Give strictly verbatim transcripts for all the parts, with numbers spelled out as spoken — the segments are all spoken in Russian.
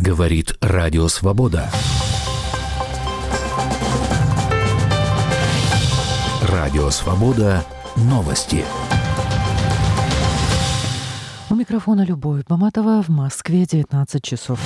Говорит Радио Свобода. Радио Свобода. Новости. У микрофона Любовь Баматова. В Москве девятнадцать часов.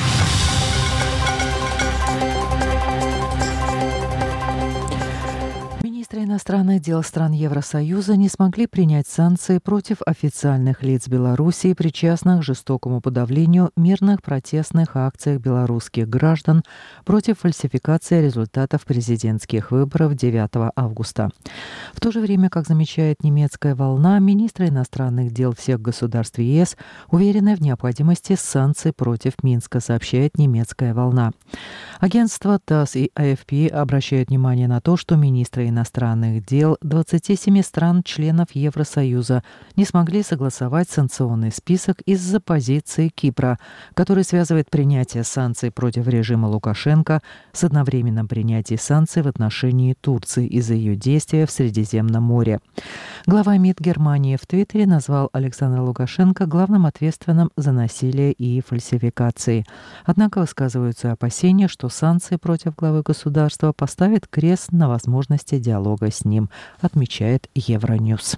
Министры иностранных дел стран Евросоюза не смогли принять санкции против официальных лиц Белоруссии, причастных к жестокому подавлению мирных протестных акций белорусских граждан против фальсификации результатов президентских выборов девятого августа. В то же время, как замечает немецкая волна, министры иностранных дел всех государств ЕС уверены в необходимости санкций против Минска, сообщает немецкая волна. Агентства ТАСС и АФП обращают внимание на то, что министры иностранных дел двадцати семи стран-членов Евросоюза не смогли согласовать санкционный список из-за позиции Кипра, который связывает принятие санкций против режима Лукашенко с одновременным принятием санкций в отношении Турции из-за ее действия в Средиземном море. Глава МИД Германии в Твиттере назвал Александра Лукашенко главным ответственным за насилие и фальсификации. Однако высказываются опасения, что санкции против главы государства поставят крест на возможности диалога с ним, отмечает Евроньюз.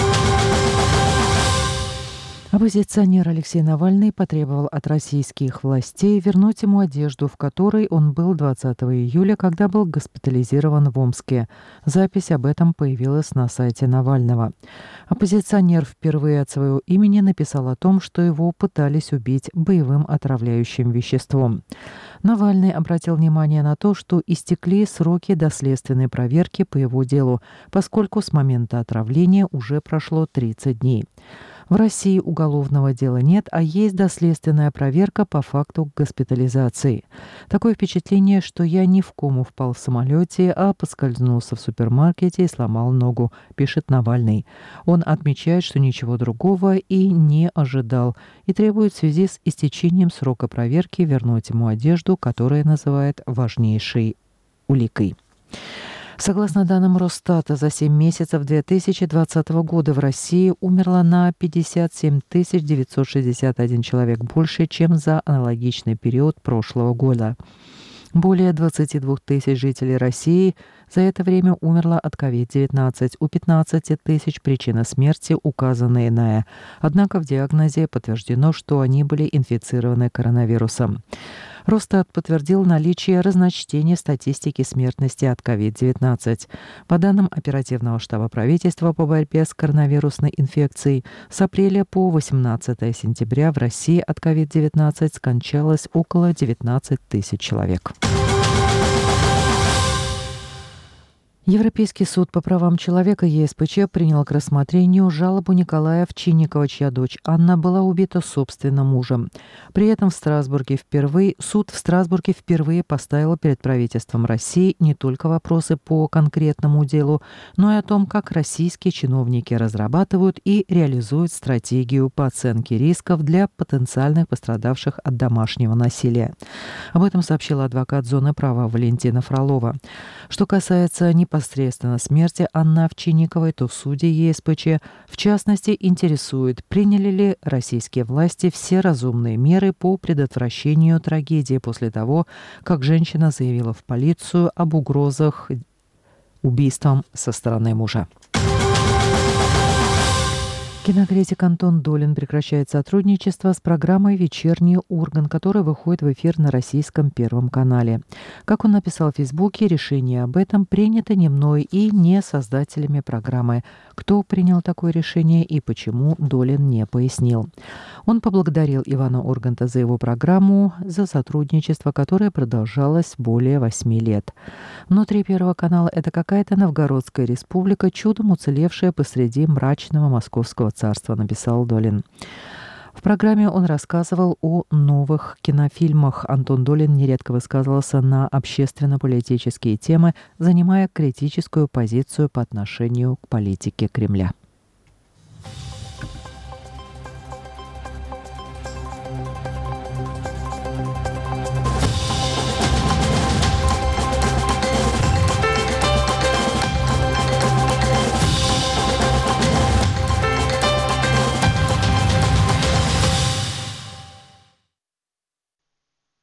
Оппозиционер Алексей Навальный потребовал от российских властей вернуть ему одежду, в которой он был двадцатого июля, когда был госпитализирован в Омске. Запись об этом появилась на сайте Навального. Оппозиционер впервые от своего имени написал о том, что его пытались убить боевым отравляющим веществом. Навальный обратил внимание на то, что истекли сроки доследственной проверки по его делу, поскольку с момента отравления уже прошло тридцать дней. В России уголовного дела нет, а есть доследственная проверка по факту госпитализации. Такое впечатление, что я не в кому впал в самолете, а поскользнулся в супермаркете и сломал ногу, пишет Навальный. Он отмечает, что ничего другого и не ожидал, и требует в связи с истечением срока проверки вернуть ему одежду, которая называет важнейшей уликой. Согласно данным Росстата, за семь месяцев две тысячи двадцатого года в России умерло на пятьдесят семь тысяч девятьсот шестьдесят один человек больше, чем за аналогичный период прошлого года. Более двадцати двух тысяч жителей России за это время умерло от ковид девятнадцать. У пятнадцати тысяч причина смерти указана иная. Однако в диагнозе подтверждено, что они были инфицированы коронавирусом. Росстат подтвердил наличие разночтения статистики смертности от ковид девятнадцать. По данным оперативного штаба правительства по борьбе с коронавирусной инфекцией, с апреля по восемнадцатое сентября в России от ковид девятнадцать скончалось около девятнадцати тысяч человек. Европейский суд по правам человека ЕСПЧ принял к рассмотрению жалобу Николая Овчинникова, чья дочь Анна была убита собственным мужем. При этом в Страсбурге впервые суд в Страсбурге впервые поставил перед правительством России не только вопросы по конкретному делу, но и о том, как российские чиновники разрабатывают и реализуют стратегию по оценке рисков для потенциальных пострадавших от домашнего насилия. Об этом сообщила адвокат зоны права Валентина Фролова. Что касается непосредственно смерти Анны Овчинниковой, то судьи ЕСПЧ в частности интересует, приняли ли российские власти все разумные меры по предотвращению трагедии после того, как женщина заявила в полицию об угрозах убийством со стороны мужа. Кинокритик Антон Долин прекращает сотрудничество с программой «Вечерний Ургант», которая выходит в эфир на российском Первом канале. Как он написал в Фейсбуке, решение об этом принято не мной и не создателями программы. Кто принял такое решение и почему, Долин не пояснил. Он поблагодарил Ивана Урганта за его программу, за сотрудничество, которое продолжалось более восьми лет. Внутри Первого канала это какая-то Новгородская республика, чудом уцелевшая посреди мрачного московского царства, написал Долин. В программе он рассказывал о новых кинофильмах. Антон Долин нередко высказывался на общественно-политические темы, занимая критическую позицию по отношению к политике Кремля.